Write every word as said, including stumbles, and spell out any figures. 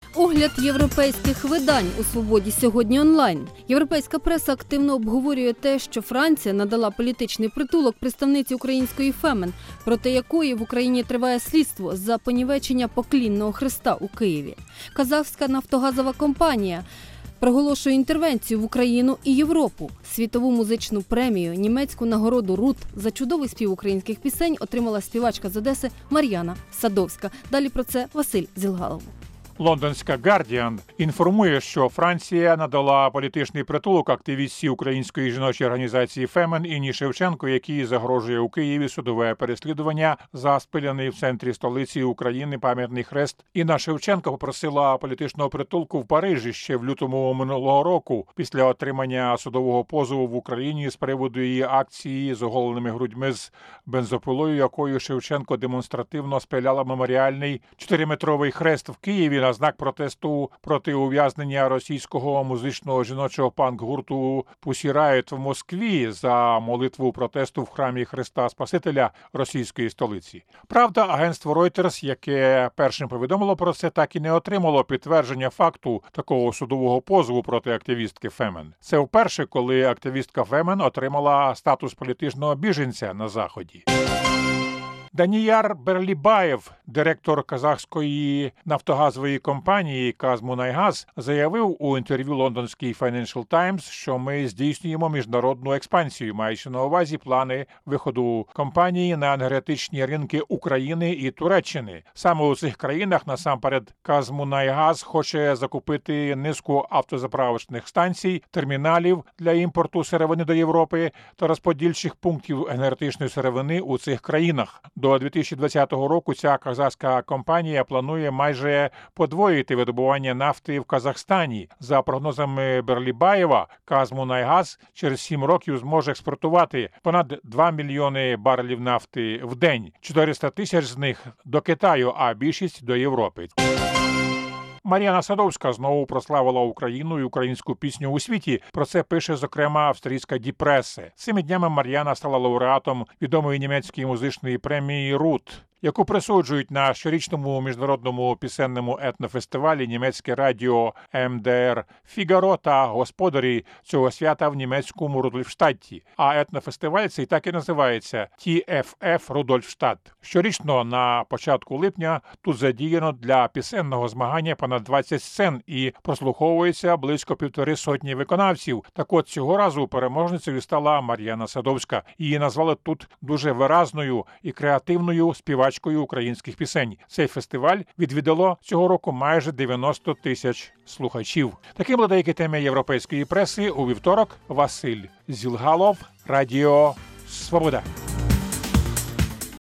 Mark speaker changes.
Speaker 1: Огляд європейських видань у «Свободі сьогодні онлайн». Європейська преса активно обговорює те, що Франція надала політичний притулок представниці української «Фемен», проти якої в Україні триває слідство за понівечення поклінного хреста у Києві. Казахська нафтогазова компанія проголошує інтервенцію в Україну і Європу. Світову музичну премію, німецьку нагороду «Рут» за чудовий спів українських пісень отримала співачка з Одеси Мар'яна Садовська. Далі про це Василь Зілгалов.
Speaker 2: Лондонська «Гардіан» інформує, що Франція надала політичний притулок активістці української жіночої організації «Фемен» Інні Шевченко, якій загрожує у Києві судове переслідування за спиляний в центрі столиці України пам'ятний хрест. Інна Шевченко попросила політичного притулку в Парижі ще в лютому минулого року, після отримання судового позову в Україні з приводу її акції з оголеними грудьми з бензопилою, якою Шевченко демонстративно спиляла меморіальний чотириметровий хрест в Києві на знак протесту проти ув'язнення російського музичного жіночого панк-гурту Pussy Riot в Москві за молитву протесту в храмі Христа Спасителя російської столиці. Правда, агентство Reuters, яке першим повідомило про це, так і не отримало підтвердження факту такого судового позову проти активістки «Фемен». Це вперше, коли активістка «Фемен» отримала статус політичного біженця на Заході. Данияр Берлібаєв, директор казахської нафтогазової компанії «Казмунайгаз», заявив у інтерв'ю лондонській Financial Times, що ми здійснюємо міжнародну експансію, маючи на увазі плани виходу компанії на енергетичні ринки України і Туреччини. Саме у цих країнах насамперед «Казмунайгаз» хоче закупити низку автозаправочних станцій, терміналів для імпорту сировини до Європи та розподільчих пунктів енергетичної сировини у цих країнах. До дві тисячі двадцятого року ця казахська компанія планує майже подвоїти видобування нафти в Казахстані. За прогнозами Берлібаєва, «Казмунайгаз» через сім років зможе експортувати понад два мільйони барелів нафти в день, чотириста тисяч з них до Китаю, а більшість до Європи. Мар'яна Садовська знову прославила Україну і українську пісню у світі. Про це пише, зокрема, австрійська «Die Presse». Цими днями Мар'яна стала лауреатом відомої німецької музичної премії «Рут», яку присуджують на щорічному міжнародному пісенному етнофестивалі німецьке радіо ем де ер «Фігаро» та господарі цього свята в німецькому Рудольфштадті. А етнофестиваль цей так і називається «ті еф еф Рудольфштадт». Щорічно на початку липня тут задіяно для пісенного змагання понад двадцять сцен і прослуховується близько півтори сотні виконавців. Так от цього разу переможницею стала Мар'яна Садовська. Її назвали тут дуже виразною і креативною співачкою українських пісень. Цей фестиваль відвідало цього року майже дев'яносто тисяч слухачів. Такі були деякі теми європейської преси у вівторок. Василь Зілгалов, Радіо Свобода.